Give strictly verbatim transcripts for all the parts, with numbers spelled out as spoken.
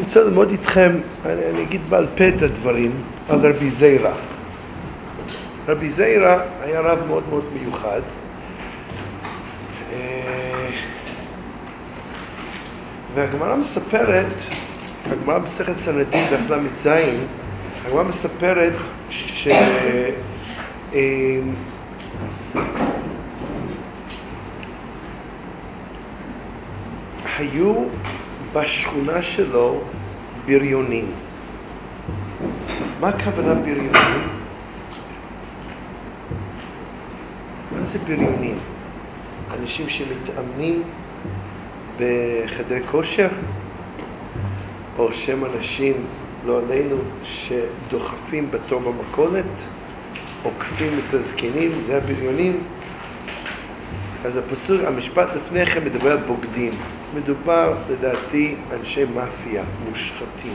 רוצה ללמוד איתכם, אני, אני אגיד בעל פה את הדברים, על רבי זיירא. רבי זיירא היה רב מאוד מאוד מיוחד. והגמרא מספרת, הגמרא במסכת סנהדרין דף ל"ז, הגמרא מספרת ש... היו בשכונה שלו בריונים. מה הכוונה בריונים? מה זה בריונים? אנשים שמתאמנים בחדרי כושר? או שם אנשים, לא עלינו, שדוחפים בתור במכולת? עוקפים את הזקנים? זה הבריונים? אז הפסוק, המשפט לפני כן מדבר על בוגדים. מדובר, לדעתי, אנשי מאפיה, מושחתים.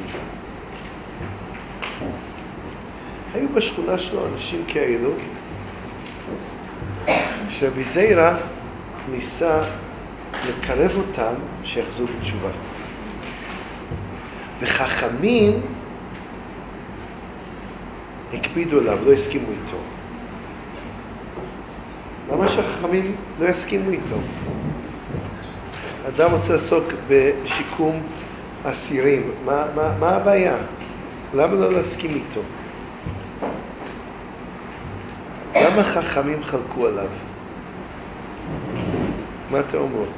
היו בשכונה שלו אנשים כאלו, שרבי זיירא ניסה לקרב אותם שיחזרו בתשובה. וחכמים הקפידו עליו, לא הסכימו איתו. למה שהחכמים לא יסכימו איתו? אדם רוצה לעסוק בשיקום אסירים. מה, מה, מה הבעיה? למה לא להסכים איתו? למה חכמים חלקו עליו? מה אתם אומרות?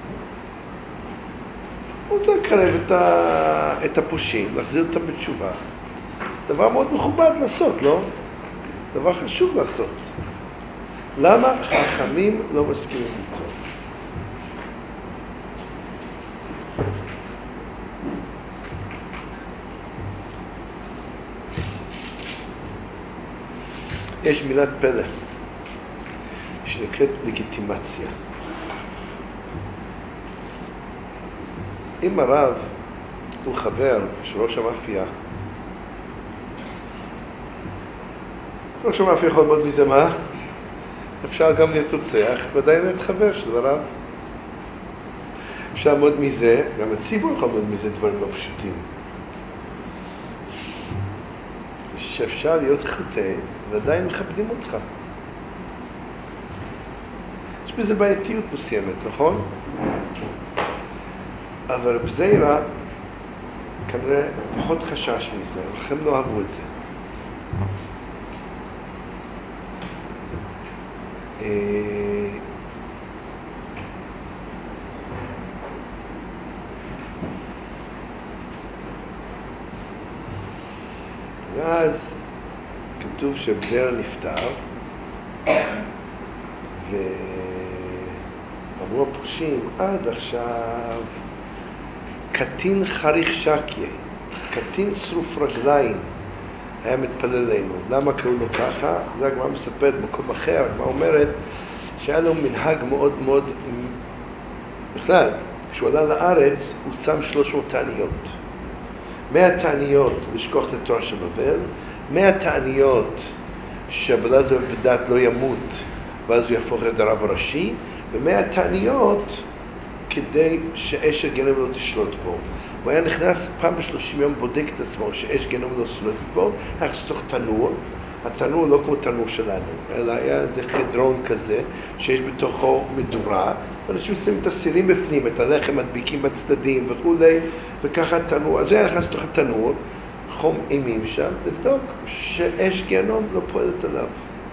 הוא רוצה לקרב את, ה... את הפושעים, להחזיר אותם בתשובה. דבר מאוד מכובד לעשות, לא? דבר חשוב לעשות. למה חכמים לא מסכימים איתו? יש מילת פלא שנקראת לגיטימציה. אם הרב הוא חבר של ראש המאפיה, ראש המאפיה יכול ללמוד מזה מה? אפשר גם להיות רוצח, ודאי להיות חבר של הרב. אפשר ללמוד מזה, גם הציבור יכול ללמוד מזה דברים לא פשוטים. שאפשר להיות חטא, ועדיין מכבדים אותך. יש בזה בעייתיות מסוימת, נכון? אבל רבי זיירא כנראה פחות חשש מזה, לכן לא אהבו את זה. ואז כתוב שרבי זיירא נפטר, ואמרו הפושעים, עד עכשיו קטין חריך שקיה, קטין שרוף רגליים היה מתפלל לנו. למה קראו לו ככה? זה הגמרא מספרת במקום אחר. הגמרא אומרת שהיה לו מנהג מאוד מאוד, בכלל, כשהוא עלה לארץ הוא צם שלוש מאות תעניות. מאה תעניות לשכוח את התורה של בבל, מאה תעניות שבלעזר בדת לא ימות ואז הוא יהפוך את הרב הראשי, ומאה תעניות כדי שאש הגנום לא תשלוט בו. הוא היה נכנס פעם בשלושים יום, בודק את עצמו שאש גנום לא תשלוט בו, היה נכנס לתוך תנור. התנור לא כמו תנור שלנו, אלא היה איזה חדרון כזה שיש בתוכו מדורה, ואנשים שמים את הסירים בפנים, את הלחם מדביקים בצדדים וכו', וככה התנור. אז הוא היה נכנס לתוך התנור, חום אימים שם, לבדוק שאש גנום לא פועלת עליו.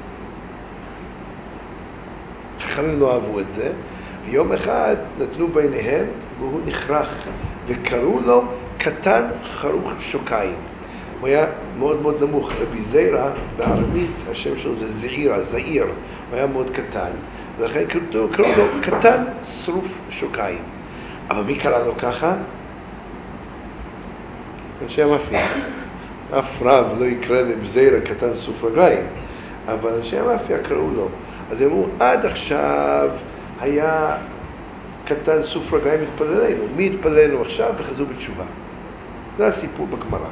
חכמים לא אהבו את זה, ויום אחד נתנו ביניהם והוא נחרך, וקראו לו קטן חרוך שוקיים. הוא היה מאוד מאוד נמוך. רבי זיירא בארמית השם שלו זה זעירה, זעיר, הוא היה מאוד קטן, ולכן קראו, קראו לו קטן שרוף שוקיים. אבל מי קרא לו ככה? אנשי המאפיה. אף רב לא יקרא לרבי זיירא קטן שרוף רגליים, אבל אנשי המאפיה קראו לו. אז הם אמרו, עד עכשיו היה קטן שרוף רגליים מתפלל לנו. מי התפלל לנו עכשיו? וחזרו בתשובה. זה הסיפור בגמרא.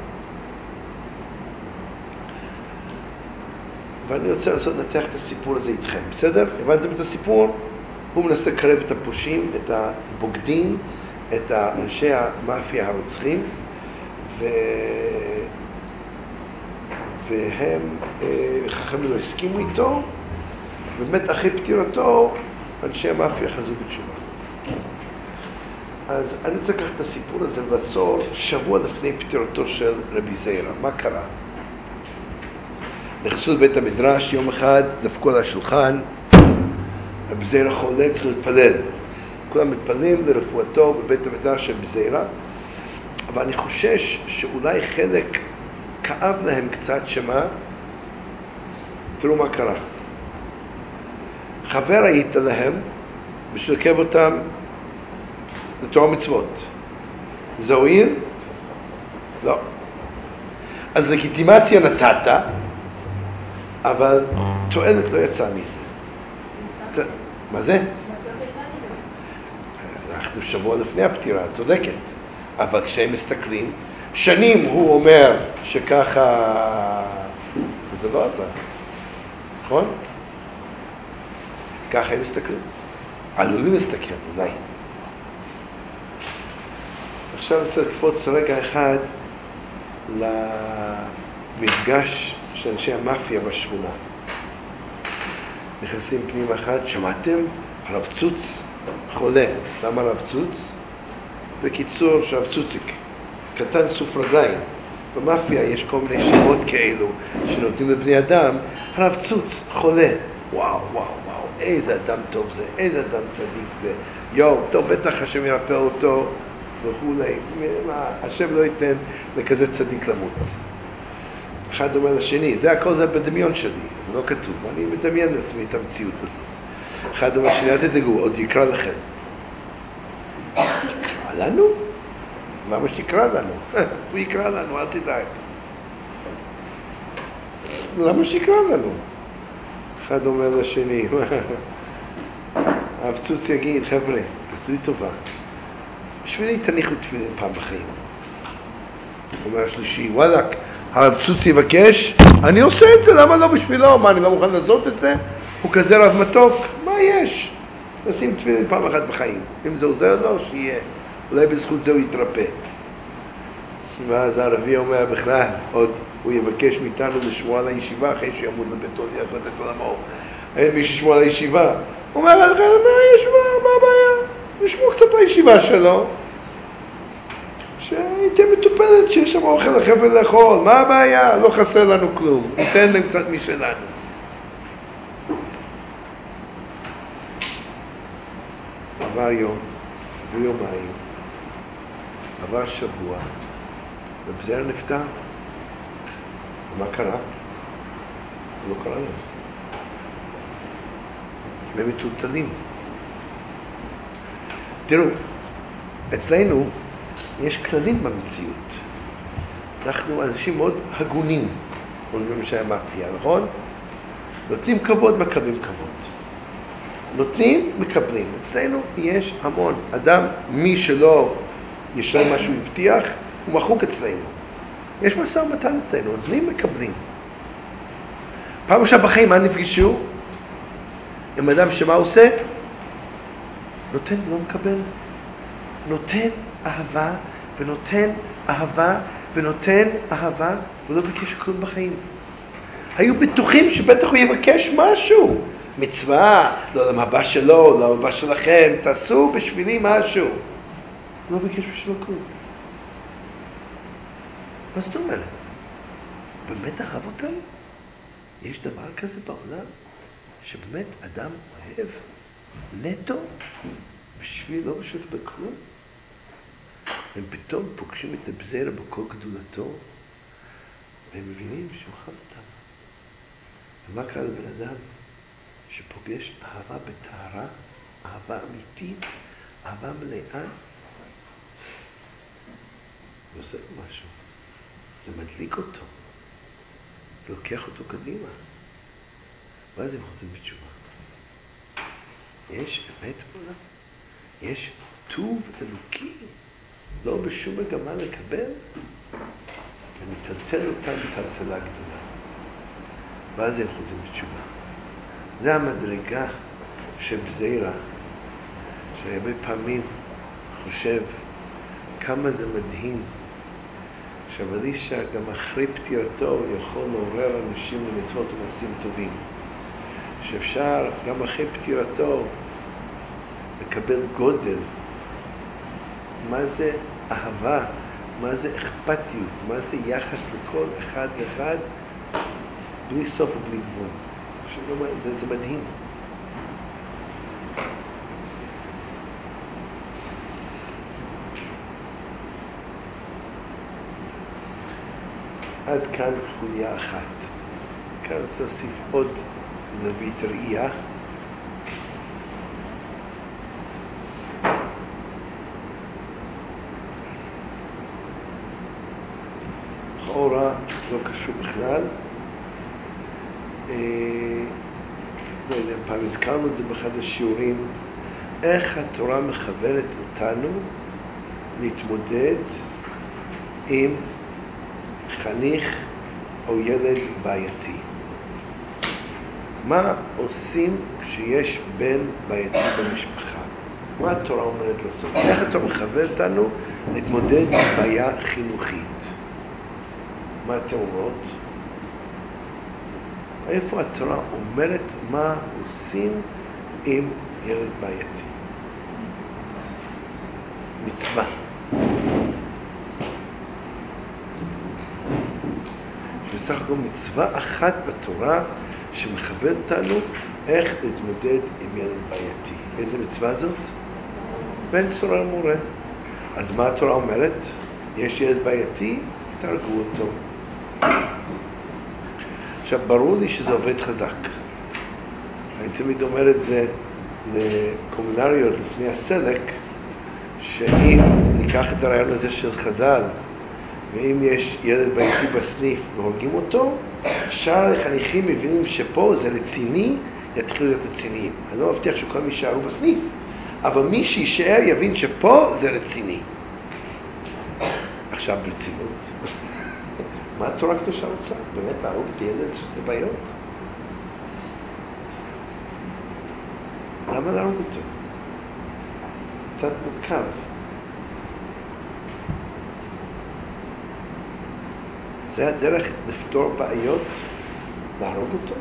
ואני רוצה לעשות נתח את הסיפור הזה איתכם. בסדר? הבנתם את הסיפור? הוא מנסה לקרב את הפושעים, את הבוגדים, את אנשי המאפיה הרוצחים, ו... והם, חכמים לא הסכימו איתו, ובאמת אחרי פטירתו, אנשי המאפיה חזו בתשובה. אז אני רוצה לקחת את הסיפור הזה ולעצור שבוע לפני פטירתו של רבי זיירה. מה קרה? נכנסו לבית המדרש, יום אחד דפקו על השולחן, רבי זיירה חולה, צריך להתפלל. כולם מתפללים לרפואתו בבית המדרש של רבי זיירה, אבל אני חושש שאולי חלק כאב להם קצת שמה, תראו מה קרה. חבר היית להם בשביל לקרב אותם לתורה מצוות. זה הועיל? לא. אז לגיטימציה נתת, אבל תועלת לא יצאה מזה. זה, מה זה? אנחנו שבוע לפני הפטירה, צודקת. אבל כשהם מסתכלים, שנים הוא אומר שככה, וזה לא עזר. נכון? ככה הם מסתכלים. עלולים להסתכל, אולי. עכשיו אני רוצה לקפוץ רגע אחד למפגש של אנשי המאפיה בשכונה. נכנסים פנים אחד, שמעתם? הרב צוץ חולה. למה הרב צוץ? בקיצור, שהרב צוציק, קטן סוף רגליים. במאפיה יש כל מיני שמות כאלו שנותנים לבני אדם. הרב צוץ חולה. וואו, וואו, וואו, איזה אדם טוב זה, איזה אדם צדיק זה. יואו, טוב, בטח השם ירפא אותו וכולי. השם לא ייתן לכזה צדיק למות. אחד אומר לשני, זה הכל זה בדמיון שלי, זה לא כתוב, אני מדמיין לעצמי את המציאות הזאת. אחד אומר לשני, אל תדאגו, עוד יקרא לכם. יקרא לנו? למה שיקרא לנו? הוא יקרא לנו, אל תדאג. למה שיקרא לנו? אחד אומר לשני, הרב צוץ יגיד, חבר'ה, תעשו לי טובה. בשבילי תניחו תפילין פעם בחיים. אומר השלישי, וואלק, הרב צוץ יבקש, אני עושה את זה, למה לא בשבילו? מה, אני לא מוכן לעשות את זה? הוא כזה רב מתוק, מה יש? נשים תפילין פעם אחת בחיים. אם זה עוזר לו, שיהיה. אולי בזכות זה הוא יתרפא. ואז הערבי אומר בכלל, עוד הוא יבקש מאיתנו לשמוע על הישיבה אחרי שימות לביתו, ילך לבית עולמו. אין מי ששמוע על הישיבה. הוא אומר, מה הישיבה? מה הבעיה? נשמעו קצת לישיבה שלו. שהייתה מטופלת שיש שם אוכל לחבל לאכול. מה הבעיה? לא חסר לנו כלום. ניתן להם קצת משלנו. עבר יום, עבר יומיים, עבר שבוע, רבי זיירה נפטר. ומה קרה? לא קרה להם. והם מטולטלים. תראו, אצלנו יש כללים במציאות. אנחנו אנשים מאוד הגונים, אומרים שהיה מאפיה, נכון? נותנים כבוד, מקבלים כבוד. נותנים, מקבלים. אצלנו יש המון. אדם, מי שלא ישלם מה שהוא הבטיח, הוא מחוק אצלנו. יש משא ומתן אצלנו, נותנים, מקבלים. פעם ראשונה בחיים, מה נפגשו? עם אדם שמה עושה? נותן ולא מקבל. נותן אהבה, ונותן אהבה, ונותן אהבה, ולא ביקש כלום בחיים. היו בטוחים שבטח הוא יבקש משהו. מצווה, לא למבא שלו, לא למבא שלכם, תעשו בשבילי משהו. לא ביקש בשבילו כלום. מה זאת אומרת? באמת אהב אותם? יש דבר כזה בעולם? שבאמת אדם אוהב נטו בשביל לא בשביל בכלום? הם פתאום פוגשים את רבי זיירה בכל גדולתו, והם מבינים שהוא אהב אותם. ומה קרה לבן אדם שפוגש אהבה בטהרה, אהבה אמיתית, אהבה מלאה? הוא עושה לו משהו. זה מדליק אותו. זה לוקח אותו קדימה. ואז הם חוזרים בתשובה. יש אמת בעולם. יש טוב אלוקי. לא בשום מגמה לקבל. ומטלטל אותם טלטלה גדולה. ואז הם חוזרים בתשובה. זה המדרגה של רבי זיירה, שהרבה פעמים חושב כמה זה מדהים עכשיו, אלישע גם אחרי פטירתו יכול לעורר אנשים למצוות ומעשים טובים. שאפשר גם אחרי פטירתו לקבל גודל. מה זה אהבה? מה זה אכפתיות? מה זה יחס לכל אחד ואחד בלי סוף ובלי גבול? זה, זה מדהים. עד כאן חוליה אחת. כאן רוצה להוסיף עוד זווית ראייה. לכאורה לא קשור בכלל. אה, לא יודע, פעם הזכרנו את זה באחד השיעורים, איך התורה מכוונת אותנו להתמודד עם חניך או ילד בעייתי. מה עושים כשיש בן בעייתי במשפחה? מה התורה אומרת לעשות? איך התורה מכוונת אותנו להתמודד עם בעיה חינוכית? מה אתם אומרות? איפה התורה אומרת מה עושים עם ילד בעייתי? מצווה. בסך הכל מצווה אחת בתורה שמכוון אותנו איך להתמודד עם ילד בעייתי. איזה מצווה זאת? בן צורה למורה. אז מה התורה אומרת? יש ילד בעייתי, תרגו אותו. עכשיו, ברור לי שזה עובד חזק. אני תמיד אומר את זה לקומונריות לפני הסלק, שאם ניקח את הרעיון הזה של חז"ל, ואם יש ילד בעייתי בסניף והורגים אותו, שאר החניכים מבינים שפה זה רציני, יתחילו להיות רציניים. אני לא מבטיח שכל מי יישארו בסניף, אבל מי שישאר יבין שפה זה רציני. עכשיו ברצינות. מה התורה הקדושה רוצה? באמת להרוג את ילד שעושה בעיות? למה להרוג אותו? קצת מורכב. זה הדרך לפתור בעיות? להרוג אותו?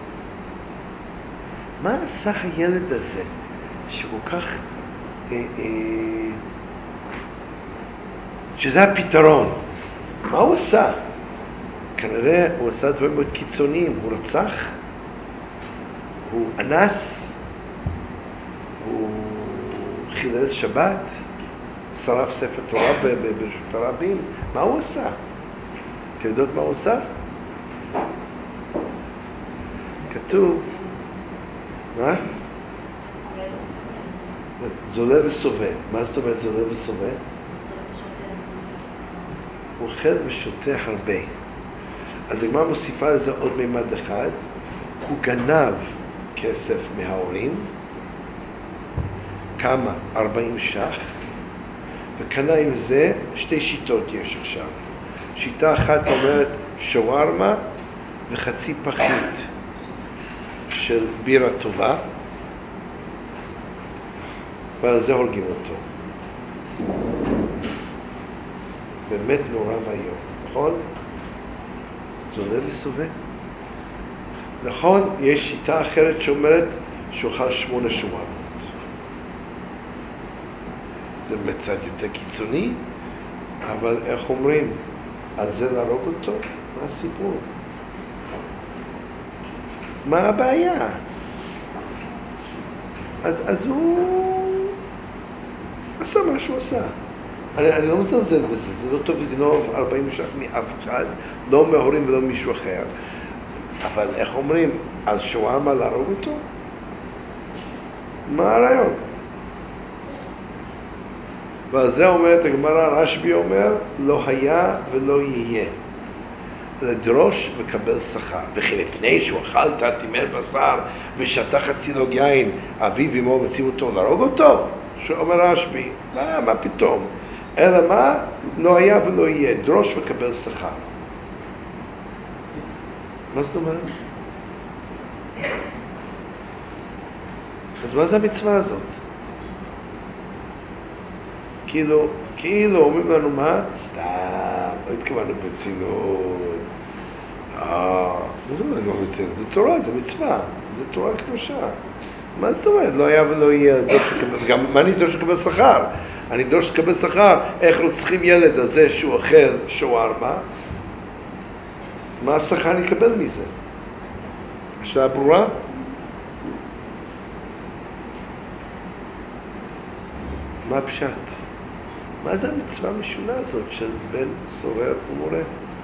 מה עשה הילד הזה שכל כך... אה, אה, שזה הפתרון? מה הוא עשה? כנראה הוא עשה דברים מאוד קיצוניים. הוא רצח? הוא אנס? הוא חילל שבת? שרף ספר תורה ברשות הרבים? מה הוא עשה? אתם יודעות מה הוא עושה? כתוב, מה? זולה וסובה. מה זאת אומרת זולה וסובה? הוא אוכל ושותה הרבה. אז הגמרא מוסיפה לזה עוד מימד אחד. הוא גנב כסף מההורים, כמה? ארבעים שח, וקנה עם זה שתי שיטות יש עכשיו. שיטה אחת אומרת שווארמה וחצי פחית של בירה טובה, ועל זה הורגים אותו. באמת נורא והיום, נכון? זולה וסובה. נכון, יש שיטה אחרת שאומרת שאוכל שמונה שווארמות. זה מצד יותר קיצוני, אבל איך אומרים? על זה להרוג אותו? מה הסיפור? מה הבעיה? אז, אז הוא עשה מה שהוא עשה. אני, אני לא מזלזל בזה, זה לא טוב לגנוב ארבעים שח מאף אחד, לא מההורים ולא מישהו אחר. אבל איך אומרים? על שווארמה להרוג אותו? מה הרעיון? ועל זה אומרת הגמרא, רשב"י אומר, לא היה ולא יהיה. לדרוש וקבל שכר. וכי מפני שהוא אכל תרטימר בשר ושתה חצי לוג יין, אביו ואמו מציב אותו להרוג אותו? שאומר רשב"י, מה, מה פתאום? אלא מה? לא היה ולא יהיה. דרוש וקבל שכר. מה זאת אומרת? אז מה זה המצווה הזאת? כאילו, כאילו אומרים לנו מה? סתם, לא התכוון. התכוונו ברצינות? אה, מה זה אומר ברצינות? זה תורה, זה מצווה, זה תורה קדושה. מה זאת אומרת? לא היה ולא יהיה, גם מה אני דורש לקבל שכר? אני דורש לקבל שכר, איך רוצחים ילד הזה שהוא אוכל שווארמה? מה השכר אני אקבל מזה? השאלה ברורה? מה הפשט? מה זה המצווה המשונה הזאת של בן סורר ומורה?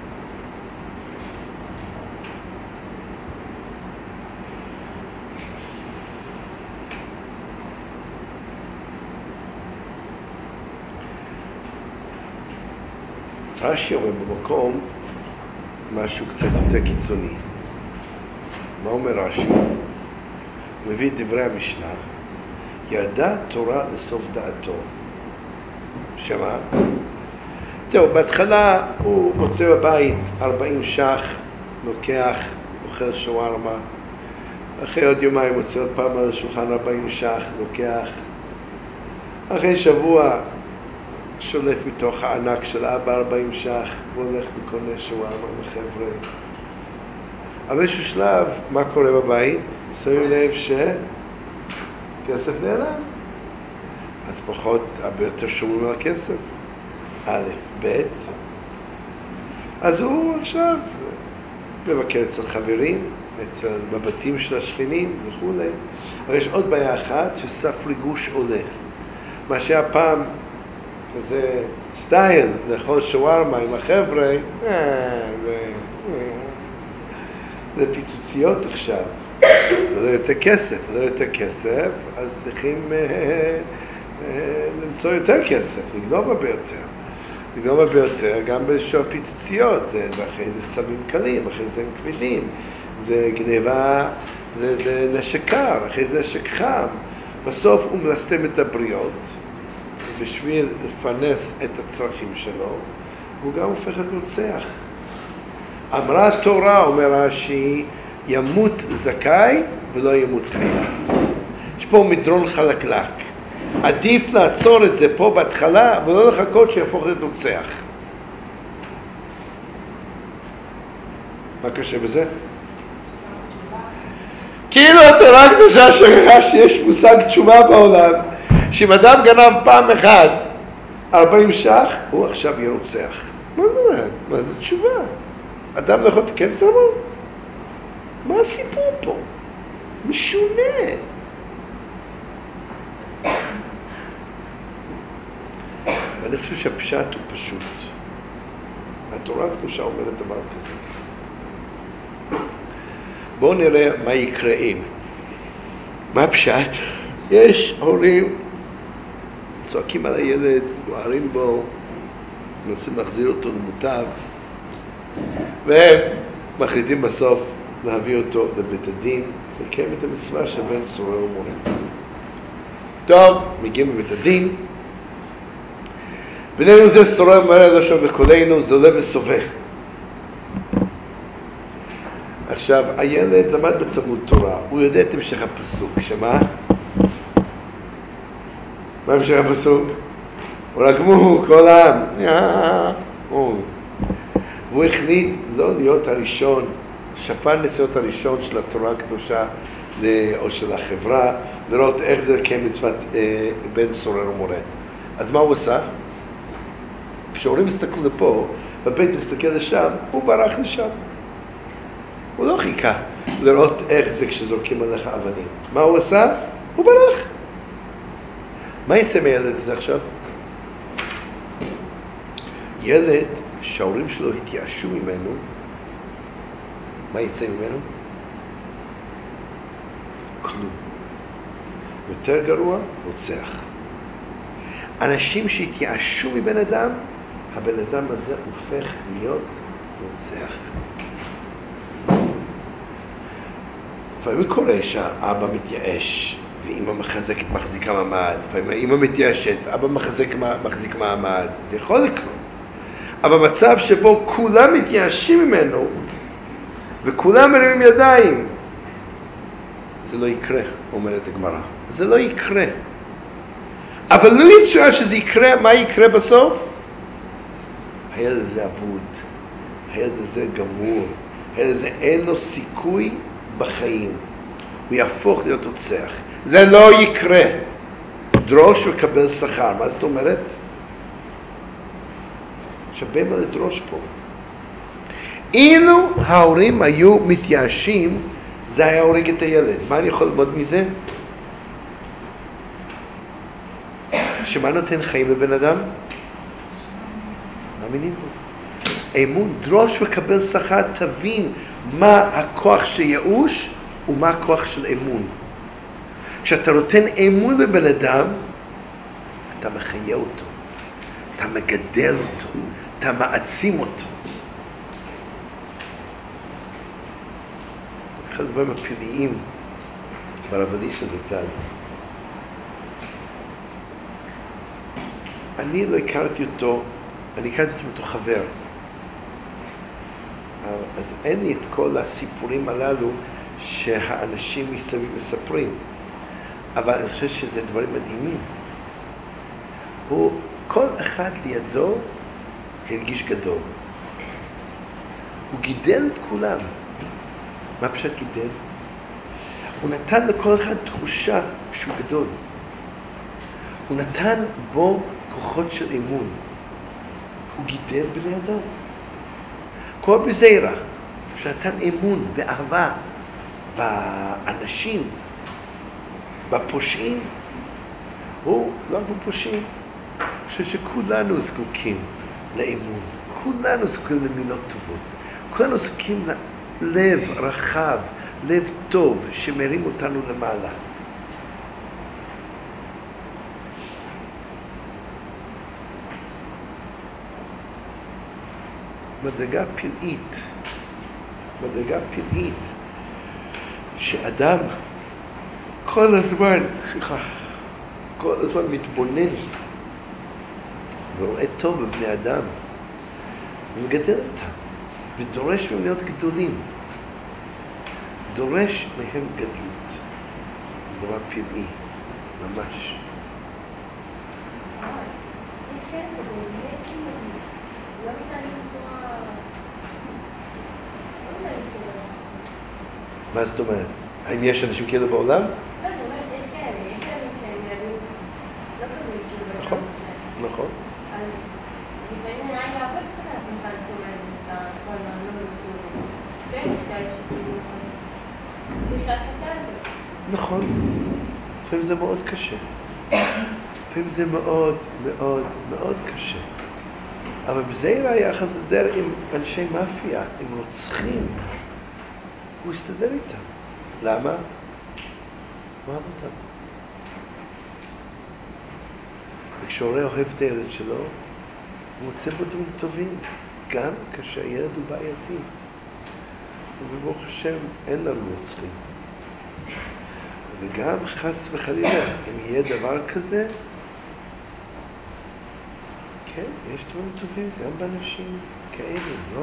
רש"י אומר במקום משהו קצת יותר קיצוני. מה אומר רש"י? הוא מביא את דברי המשנה, ירדה תורה לסוף דעתו. שמה? טוב, בהתחלה הוא מוצא בבית ארבעים שח, לוקח, אוכל שווארמה. אחרי עוד יומיים מוצא עוד פעם על השולחן ארבעים שח, לוקח. אחרי שבוע שולף מתוך הענק של אבא ארבעים שח, והולך וקונה שווארמה לחבר'ה. אבל באיזשהו שלב, מה קורה בבית? שמים לב שכסף נעלם. אז פחות, הרבה יותר שומרים על הכסף. א', ב', אז הוא עכשיו מבקר אצל חברים, אצל בבתים של השכנים וכו'. אבל יש עוד בעיה אחת, שסף ריגוש עולה. מה שהיה פעם כזה סטייל, לאכול שווארמה עם החבר'ה, אה, זה, אה, זה פיצוציות עכשיו. זה לא יותר כסף, לא יותר כסף, אז צריכים אה, אה, למצוא יותר כסף, לגנוב הרבה יותר. לגנוב הרבה יותר, גם בשביל פיצוציות, זה, זה אחרי זה סמים קלים, אחרי זה הם כבדים, זה גניבה, זה, זה נשק קר, אחרי זה נשק חם. בסוף הוא מלסתם את הבריות, בשביל לפרנס את הצרכים שלו, הוא גם הופך את רוצח. אמרה התורה, אומר רש"י, ימות זכאי ולא ימות חייב. יש פה מדרון חלקלק. עדיף לעצור את זה פה בהתחלה, ולא לחכות שיהפוך את רוצח. מה קשה בזה? כאילו התורה הקדושה שכחה שיש מושג תשובה בעולם, שאם אדם גנב פעם אחת ארבעים שח, הוא עכשיו יהיה רוצח. מה זה אומר? מה זה תשובה? אדם לא יכול לתקן את עמו? מה הסיפור פה? משונה. ואני חושב שהפשט הוא פשוט. התורה הקדושה אומרת דבר כזה. בואו נראה מה יקרה אם. מה הפשט? יש הורים צועקים על הילד, בוערים בו, מנסים להחזיר אותו למוטב, והם מחליטים בסוף להביא אותו לבית הדין, לקיים את המצווה של בן סורר ומורה. טוב, מגיעים לבית הדין, בינינו זה סורר ומורה לא שומע בקולנו, זה עולה וסובך. עכשיו, הילד למד בתלמוד תורה, הוא יודע את המשך הפסוק, שמה? מה המשך הפסוק? ולגמו כל העם. והוא החליט לא להיות הראשון, שפן נסיעות הראשון של התורה הקדושה, או של החברה, לראות איך זה לקיים מצוות אה, בן סורר ומורה. אז מה הוא עשה? כשהורים הסתכלו לפה, בבית נסתכל לשם, הוא ברח לשם. הוא לא חיכה לראות איך זה כשזורקים עליך אבנים. מה הוא עשה? הוא ברח. מה יצא מהילד הזה עכשיו? ילד שההורים שלו התייאשו ממנו, מה יצא ממנו? כלום. יותר גרוע, רוצח. אנשים שהתייאשו מבן אדם, הבן אדם הזה הופך להיות רוצח. לפעמים קורה שהאבא מתייאש ואמא מחזקת, מחזיקה מעמד, לפעמים האמא מתייאשת, אבא מחזק, מחזיק מעמד, זה יכול לקרות. אבל מצב שבו כולם מתייאשים ממנו וכולם מרימים ידיים, זה לא יקרה, אומרת הגמרא. זה לא יקרה. אבל לא יצא שזה יקרה, מה יקרה בסוף? הילד הזה אבוד, הילד הזה גמור, הילד הזה אין לו סיכוי בחיים, הוא יהפוך להיות רוצח. זה לא יקרה. דרוש וקבל שכר. מה זאת אומרת? שווה מה לדרוש פה. אילו ההורים היו מתייאשים, זה היה הורג את הילד. מה אני יכול ללמוד מזה? שמה נותן חיים לבן אדם? מאמינים בו. אמון, דרוש וקבל שכר, תבין מה הכוח של ייאוש ומה הכוח של אמון. כשאתה נותן אמון בבן אדם, אתה מחיה אותו, אתה מגדל אותו, אתה מעצים אותו. אחד הדברים הפלאיים ברב אלישע זצ"ל, אני לא הכרתי אותו, אני הכרתי אותו בתור חבר, אז אין לי את כל הסיפורים הללו שהאנשים מסביב מספרים, אבל אני חושב שזה דברים מדהימים. הוא, כל אחד לידו הרגיש גדול, הוא גידל את כולם. מה פשוט גידל? הוא נתן לכל אחד תחושה שהוא גדול, הוא נתן בו כוחות של אמון, הוא גידל בני אדם. כמו בזיירה, שנתן אמון ואהבה באנשים, בפושעים. הוא לא כמו פושעים. אני חושב שכולנו זקוקים לאמון, כולנו זקוקים למילות טובות, כולנו זקוקים ללב רחב, לב טוב שמרים אותנו למעלה. מדרגה פלאית, מדרגה פלאית, שאדם כל הזמן, כל הזמן מתבונן ורואה טוב בבני אדם ומגדל אותם ודורש מהם להיות גדולים, דורש מהם גדלות. זה דבר פלאי, ממש. יש כאלה שבאמת לא מתנהלים בצורה... לא מתנהלים בצורה. מה זאת אומרת? האם יש אנשים כאלה בעולם? לא, אני אומרת, יש כאלה, יש כאלה שנראים לא קודמים כאילו נכון, בשלום שלהם. נכון. אז לפעמים נראה לי הרבה קצת לעצמך לצומד את הכל העלול כאילו. כן, יש כאלה שכאילו צריך להיות קשה לזה. נכון. לפעמים זה מאוד קשה. לפעמים זה מאוד מאוד מאוד קשה. אבל בזיירה היה חסדר עם אנשי מאפיה, עם רוצחים. הוא הסתדר איתם. למה? הוא אהב אותם. וכשהורה אוהב את הילד שלו, הוא מוצא בו דברים טובים, גם כשהילד הוא בעייתי. וברוך השם, אין לנו רוצחים. וגם חס וחלילה, אם יהיה דבר כזה, כן, יש דברים טובים גם באנשים כאלה, לא?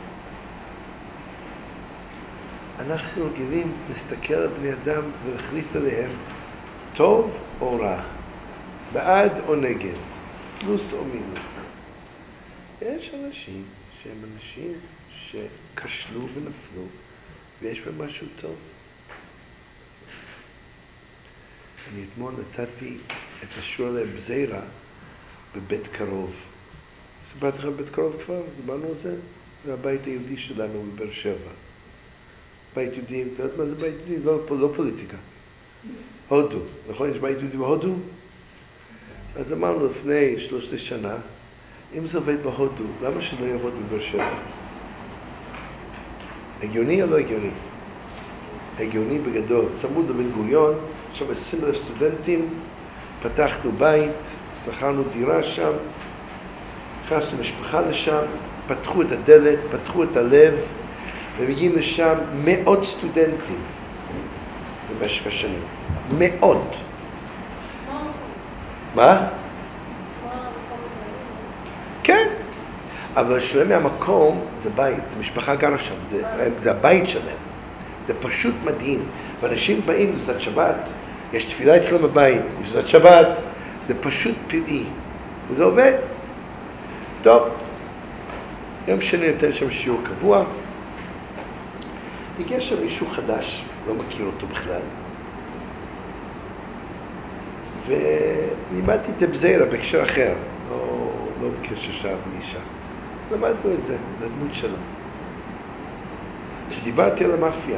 אנחנו רגילים להסתכל על בני אדם ולהחליט עליהם טוב או רע, בעד או נגד, פלוס או מינוס. יש אנשים שהם אנשים שכשלו ונפלו, ויש בהם משהו טוב. אני אתמול נתתי את השיעור לבזיירה בבית קרוב. סיפרתי לך בבית קרוב כבר? דיברנו על זה? זה הבית היהודי שלנו בבאר שבע. בית יהודי, אתה יודעת מה זה בית יהודי? לא, לא פוליטיקה. הודו. נכון? יש בית יהודי בהודו? אז אמרנו לפני שלוש עשרה שנה, אם זה עובד בהודו, למה שלא יעבוד בבאר שבע? הגיוני או לא הגיוני? הגיוני בגדול. צמוד לבן גוריון, שם עשרים אלף סטודנטים, פתחנו בית, שכרנו דירה שם, נכנסנו משפחה לשם, פתחו את הדלת, פתחו את הלב, ומגיעים לשם מאות סטודנטים במשך השנים. מאות. מה? כן. אבל שלהם מהמקום זה בית, זה משפחה גרה שם, זה, זה הבית שלהם. זה פשוט מדהים. ואנשים באים לזאת שבת, יש תפילה אצלם בבית, יש לזאת שבת, זה פשוט פלאי. וזה עובד. טוב, יום שני נותן שם שיעור קבוע. הגיע שם מישהו חדש, לא מכיר אותו בכלל. ולימדתי את הבזירה בהקשר אחר, לא, לא בקשר שעה ולאישה. למדנו את זה, זה הדמות שלו. דיברתי על המאפיה.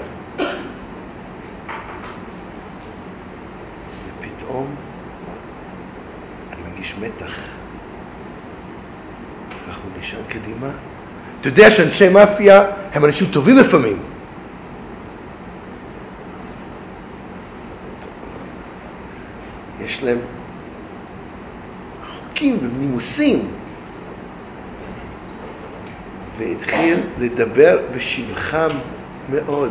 ופתאום אני מרגיש מתח. אנחנו נשען קדימה. אתה יודע שאנשי מאפיה הם אנשים טובים לפעמים. יש להם חוקים ונימוסים. והתחיל לדבר בשבחם מאוד.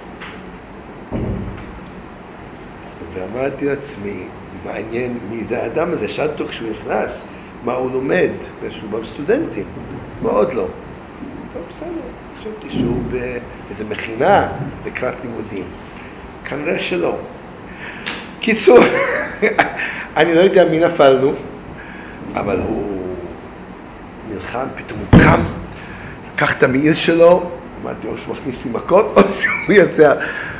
ואמרתי לעצמי, מעניין מי זה האדם הזה, שאלתי אותו כשהוא נכנס, מה הוא לומד, ושהוא בא בסטודנטים, מאוד לא. טוב, בסדר, חשבתי שהוא באיזה מכינה לקראת לימודים. כנראה שלא. קיצור, אני לא יודע מי נפלנו, אבל הוא נלחם, פתאום הוא קם, לקח את המעיל שלו, אמרתי, או שהוא מכניס לי מכות, או שהוא יצא,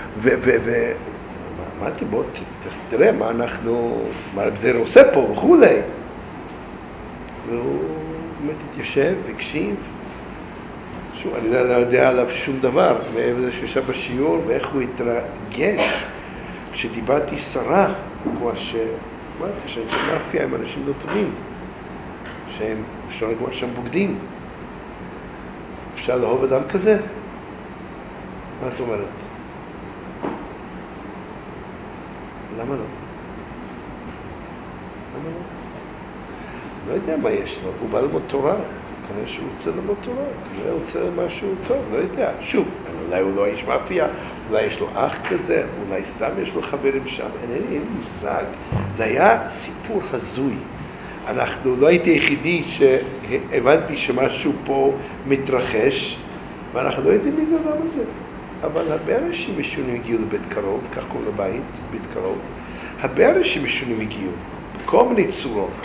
ואמרתי, בוא, תראה מה אנחנו, מה זה עושה פה, וכו'. והוא באמת התיישב, הקשיב, שוב, אני לא יודע עליו שום דבר, מעבר לזה שישב בשיעור, ואיך הוא התרגש, כשדיברתי שרה, כמו שאמרתי, שאנשי מאפיה הם אנשים לא טובים, שהם, אפשר לגמור שהם בוגדים. אפשר לאהוב אדם כזה? מה את אומרת? למה לא? למה לא? אני לא יודע מה יש לו. הוא בא ללמוד תורה. כנראה שהוא רוצה ללמוד תורה. כנראה הוא רוצה משהו טוב. לא יודע. שוב, אולי הוא לא איש מאפיה. אולי יש לו אח כזה. אולי סתם יש לו חברים שם. אין, אין, אין מושג. זה היה סיפור הזוי. אנחנו, לא הייתי היחידי שהבנתי שמשהו פה מתרחש, ואנחנו לא יודעים מי זה אדם הזה. אבל הרבה אנשים משונים הגיעו לבית קרוב, כך קוראים לבית, בית קרוב. הרבה אנשים משונים הגיעו, כל מיני צורות.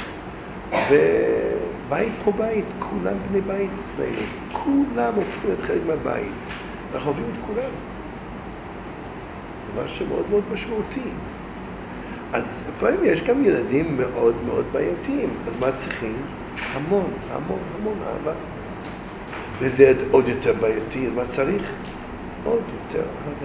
ובית פה בית, כולם בני בית אצלנו. כולם הופכו להיות חלק מהבית. אנחנו אוהבים את כולם. זה משהו מאוד מאוד משמעותי. אז לפעמים יש גם ילדים מאוד מאוד בעייתיים. אז מה צריכים? המון, המון, המון אהבה. וזה עוד יותר בעייתי. אז מה צריך? עוד יותר אהבה.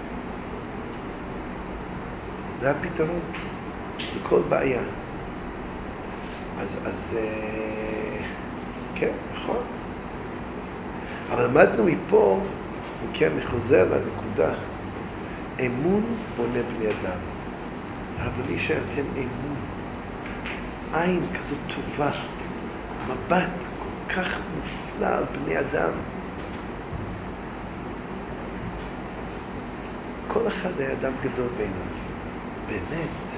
זה הפתרון לכל בעיה. אז, אז, כן, נכון. אבל למדנו מפה, וכן, אני חוזר לנקודה, אמון בונה בני אדם. הרב אלישע נותן אמון, עין כזאת טובה, מבט כל כך מופלא על בני אדם. כל אחד היה אדם גדול בעיניו, באמת.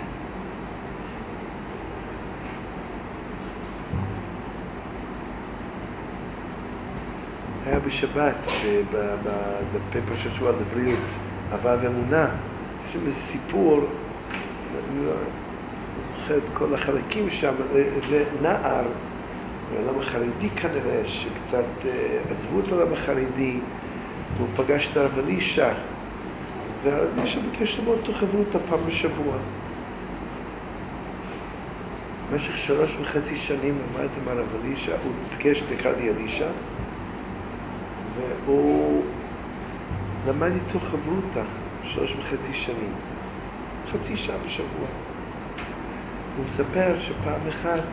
היה בשבת, בדפי פרשת שבוע לבריאות, אהבה ואמונה. יש שם איזה סיפור, אני לא זוכר את כל החלקים שם, זה נער, העולם החרדי כנראה, שקצת עזבו את העולם החרדי, והוא פגש את הרב אלישע, והרב אלישע ביקש ללמוד אותו חברותא פעם בשבוע. במשך שלוש וחצי שנים למדתי עם הרב אלישע, הוא התקש, נקרא לי אלישע, והוא למד איתו חברותא שלוש וחצי שנים, חצי שעה בשבוע. הוא מספר שפעם אחת,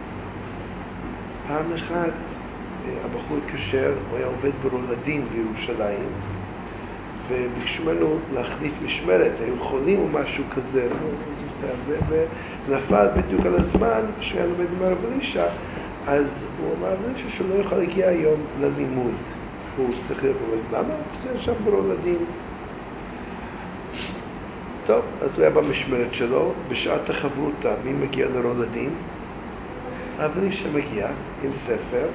פעם אחת הבחור התקשר, הוא היה עובד ברולדין בירושלים, וביקשו ממנו להחליף משמרת, היו חולים או משהו כזה, לא זוכר, וזה נפל בדיוק על הזמן שהוא היה לומד עם הרב אלישע, אז הוא אמר הרב אלישע שהוא לא יכול להגיע היום ללימוד, הוא צריך להיות ברולדין. למה? הוא צריך להיות שם ברולדין. טוב, אז הוא היה במשמרת שלו, בשעת החברותא, מי מגיע לרולדין? הרב אלישע מגיע עם ספר,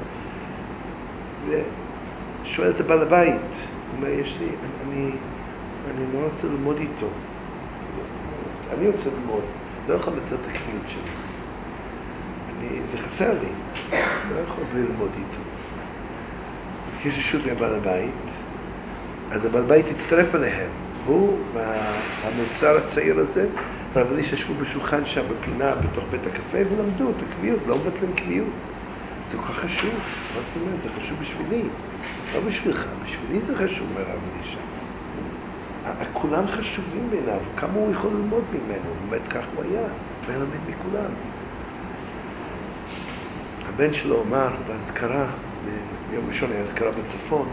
ושואל את הבעל הבית, הוא אומר, יש לי, אני, אני לא רוצה ללמוד איתו. אני רוצה ללמוד, לא יכול לתת את הקביעות שלי. אני, זה חסר לי, לא יכול בלי ללמוד איתו. ביקש רשות מהבעל הבית, אז הבעל הבית הצטרף אליהם. הוא והמלצר הצעיר הזה, הרב אלישע ישבו בשולחן שם בפינה בתוך בית הקפה ולמדו את הקביעות, לא מבטלים קביעות. זה כל כך חשוב. מה זאת אומרת? זה חשוב בשבילי. לא בשבילך, בשבילי זה חשוב, אומר הרב אלישע. כולם חשובים בעיניו, כמה הוא יכול ללמוד ממנו, באמת כך הוא היה, הוא היה לומד מכולם. הבן שלו אמר בהזכרה, ביום ראשון היה הזכרה בצפון,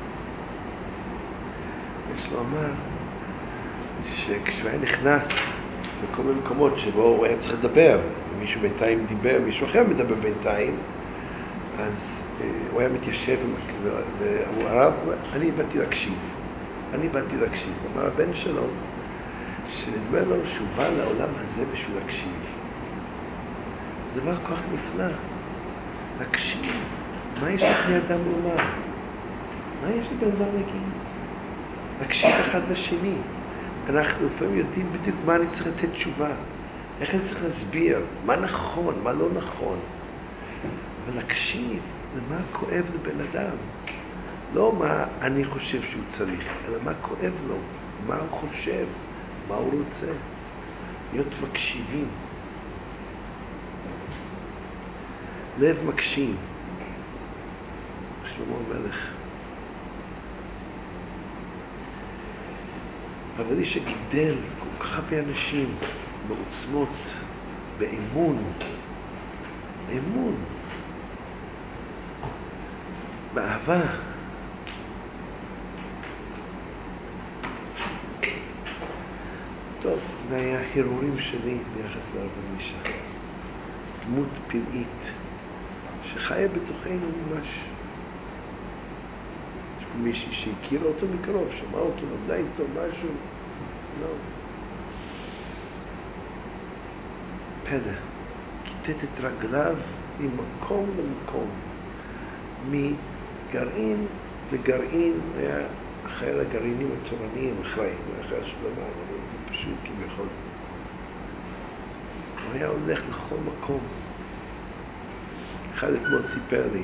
הבן שלו אמר שכשהוא היה נכנס לכל מיני מקומות שבו הוא היה צריך לדבר, מישהו בינתיים דיבר, מישהו אחר מדבר בינתיים, אז הוא היה מתיישב והוא הרב, אני באתי להקשיב. אני באתי להקשיב. אמר הבן שלו שנדמה לו שהוא בא לעולם הזה בשביל להקשיב. זה דבר כל כך נפלא. להקשיב. מה יש לבני אדם לומר? מה יש לבן אדם להגיד? להקשיב אחד לשני. אנחנו לפעמים יודעים בדיוק מה אני צריך לתת תשובה. איך אני צריך להסביר? מה נכון, מה לא נכון. אבל להקשיב זה מה כואב לבן אדם. לא מה אני חושב שהוא צריך, אלא מה כואב לו, מה הוא חושב, מה הוא רוצה. להיות מקשיבים. לב מקשיב. שלמה המלך. אבל איש שגידל כל כך הרבה אנשים בעוצמות, באמון, באמון, באהבה. טוב, זה היה הרהורים שלי ביחס לרב אלישע. דמות פלאית שחיה בתוכנו ממש. יש פה מישהי שהכירה אותו מקרוב, שמע אותו, למדה איתו משהו. לא. פלא. כיתת את רגליו ממקום למקום. מגרעין לגרעין, היה אחראי לגרעינים התורניים, אחראי, אחרי השלמה, זה פשוט כביכול. הוא היה הולך לכל מקום. אחד אתמול סיפר לי,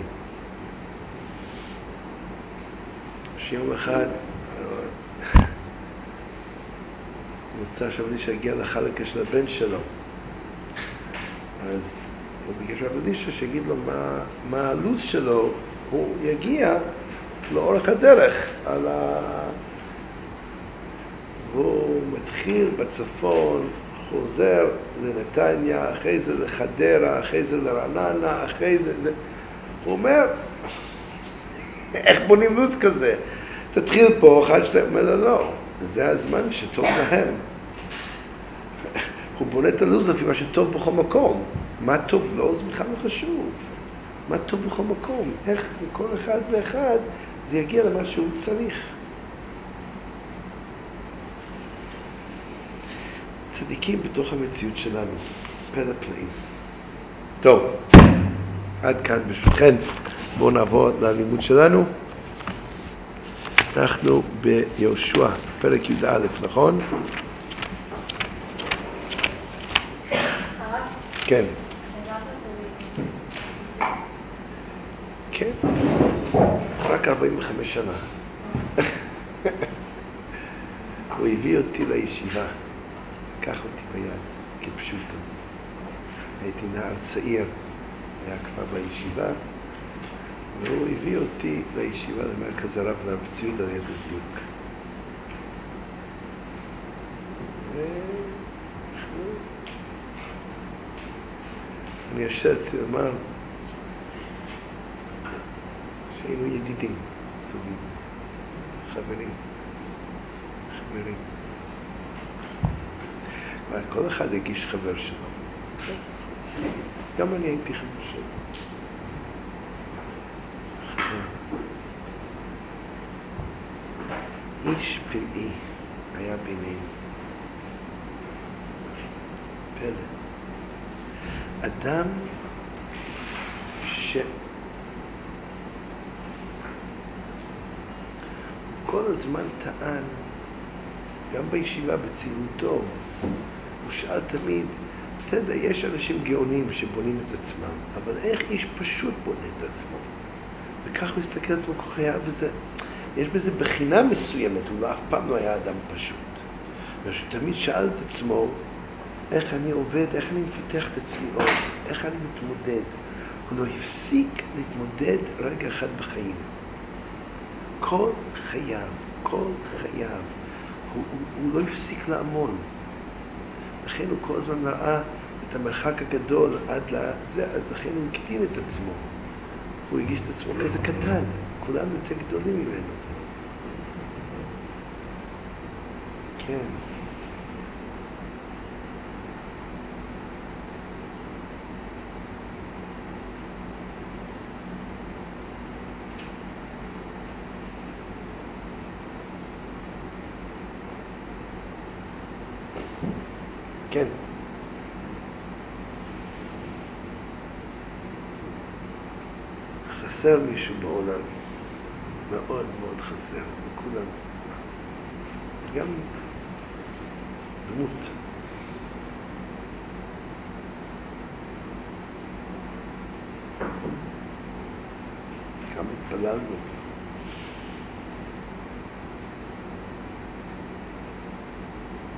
שיום אחד, הוא רוצה שבלי שיגיע לחלקה של הבן שלו, אז הוא ביקש רב אלישע שיגיד לו מה, מה הלו"ז שלו, הוא יגיע לאורך הדרך על ה... והוא מתחיל בצפון, חוזר לנתניה, אחרי זה לחדרה, אחרי זה לרעננה, אחרי זה... הוא אומר, איך בונים לו"ז כזה? תתחיל פה, אחד שתיים, הוא אומר לו, לא, זה הזמן שטוב להם. הוא בונה את הלו"ז לפי מה שטוב בכל מקום. מה טוב לו זה בכלל לא חשוב. מה טוב בכל מקום. איך כל אחד ואחד זה יגיע למה שהוא צריך. צדיקים בתוך המציאות שלנו. פלא פלאים. טוב, עד כאן ברשותכם. בואו נעבור ללימוד שלנו. אנחנו ביהושע, פרק י"א, נכון? כן. כן. רק ארבעים וחמש שנה. הוא הביא אותי לישיבה. לקח אותי ביד, כפשוטו. הייתי נער צעיר, היה כבר בישיבה, והוא הביא אותי לישיבה למרכז הרב לרב ציוד על יד הדיוק. אני יושב אצלי ואמר שהיינו ידידים טובים, חברים, חברים. כל אחד הגיש חבר שלו. גם אני הייתי חבר שלו. חבר. איש פלאי היה בינינו. פלא. אדם ש... כל הזמן טען, גם בישיבה בצעילותו, הוא שאל תמיד, בסדר, יש אנשים גאונים שבונים את עצמם, אבל איך איש פשוט בונה את עצמו? וכך הוא הסתכל על עצמו כל חייו, וזה, יש בזה בחינה מסוימת, הוא לא, אף פעם לא היה אדם פשוט. ושהוא תמיד שאל את עצמו, איך אני עובד, איך אני מפתח את עצמי עוד, איך אני מתמודד. הוא לא הפסיק להתמודד רגע אחד בחיים. כל חייו, כל חייו, הוא, הוא, הוא לא הפסיק לעמול. לכן הוא כל הזמן ראה את המרחק הגדול עד לזה, אז לכן הוא הקטין את עצמו. הוא הגיש את עצמו כזה קטן, כולם יותר גדולים ממנו. כן. כן. חסר מישהו בעולם. מאוד מאוד חסר. לכולם. גם דמות. גם התפללנו.